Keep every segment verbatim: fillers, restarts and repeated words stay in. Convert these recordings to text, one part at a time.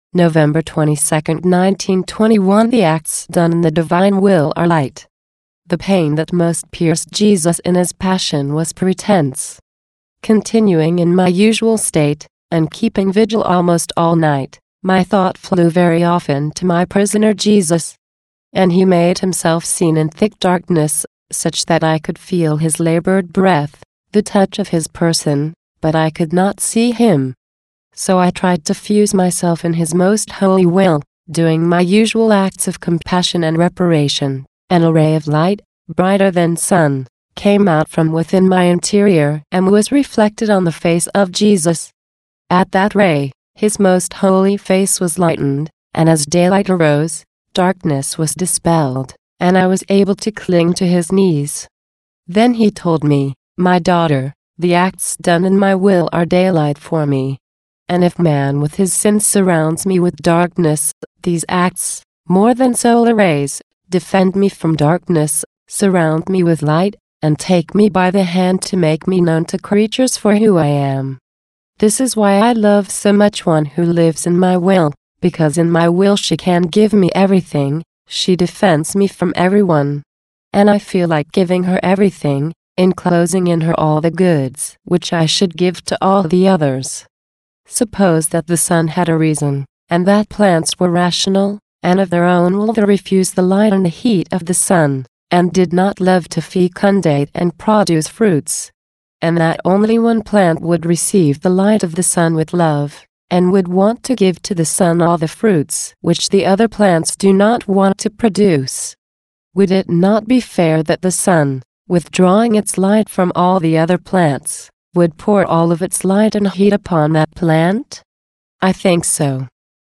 November twenty-second, nineteen twenty-one. The acts done in the divine will are light. The pain that most pierced Jesus in his passion was pretense. Continuing in my usual state, and keeping vigil almost all night, my thought flew very often to my prisoner Jesus. And he made himself seen in thick darkness, such that I could feel his labored breath, the touch of his person, but I could not see him. So I tried to fuse myself in his most holy will, doing my usual acts of compassion and reparation. An ray of light, brighter than sun, came out from within my interior and was reflected on the face of Jesus. At that ray, his most holy face was lightened, and as daylight arose, darkness was dispelled, and I was able to cling to his knees. Then he told me, "My daughter, the acts done in my will are daylight for me. And if man with his sins surrounds me with darkness, these acts, more than solar rays, defend me from darkness, surround me with light, and take me by the hand to make me known to creatures for who I am. This is why I love so much one who lives in my will, because in my will she can give me everything, she defends me from everyone. And I feel like giving her everything, enclosing in her all the goods which I should give to all the others. Suppose that the sun had a reason, and that plants were rational, and of their own will they refuse the light and the heat of the sun, and did not love to fecundate and produce fruits. And that only one plant would receive the light of the sun with love, and would want to give to the sun all the fruits which the other plants do not want to produce. Would it not be fair that the sun, withdrawing its light from all the other plants, would pour all of its light and heat upon that plant? I think so.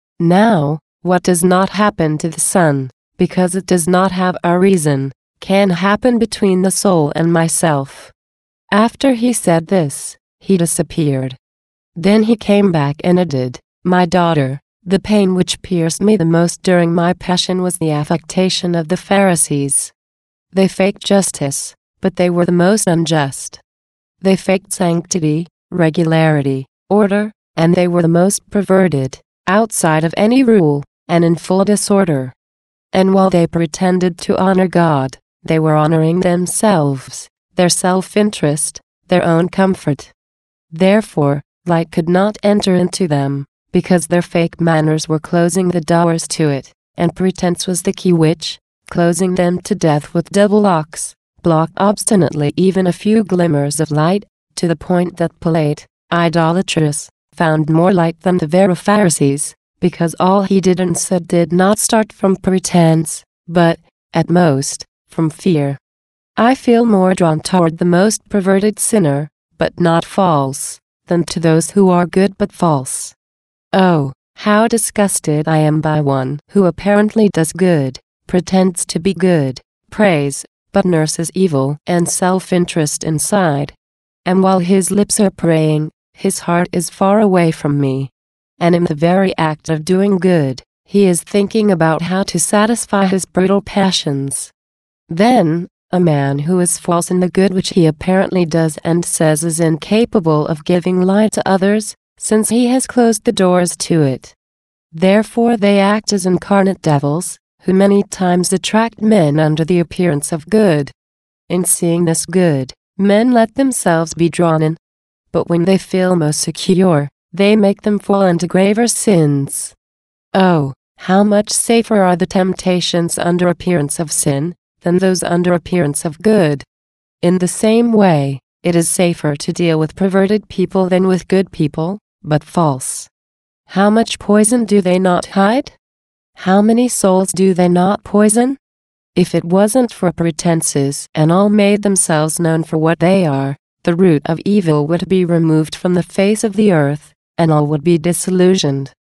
Now, what does not happen to the sun, because it does not have a reason, can happen between the soul and myself." After he said this, he disappeared. Then he came back and added, "My daughter, the pain which pierced me the most during my passion was the affectation of the Pharisees. They faked justice, but they were the most unjust. They faked sanctity, regularity, order, and they were the most perverted, outside of any rule, and in full disorder. And while they pretended to honor God, they were honoring themselves, their self-interest, their own comfort. Therefore, light could not enter into them, because their fake manners were closing the doors to it, and pretense was the key which, closing them to death with double locks, blocked obstinately even a few glimmers of light, to the point that Pilate, idolatrous, found more light than the very Pharisees, because all he did and said did not start from pretense, but, at most, from fear. I feel more drawn toward the most perverted sinner, but not false, than to those who are good but false. Oh, how disgusted I am by one who apparently does good, pretends to be good, prays, but nurses evil and self-interest inside. And while his lips are praying, his heart is far away from me. And in the very act of doing good, he is thinking about how to satisfy his brutal passions. Then, a man who is false in the good which he apparently does and says is incapable of giving light to others, since he has closed the doors to it. Therefore they act as incarnate devils, who many times attract men under the appearance of good. In seeing this good, men let themselves be drawn in. But when they feel most secure, they make them fall into graver sins. Oh, how much safer are the temptations under appearance of sin, than those under appearance of good. In the same way, it is safer to deal with perverted people than with good people, but false. How much poison do they not hide? How many souls do they not poison? If it wasn't for pretenses and all made themselves known for what they are, the root of evil would be removed from the face of the earth, and all would be disillusioned.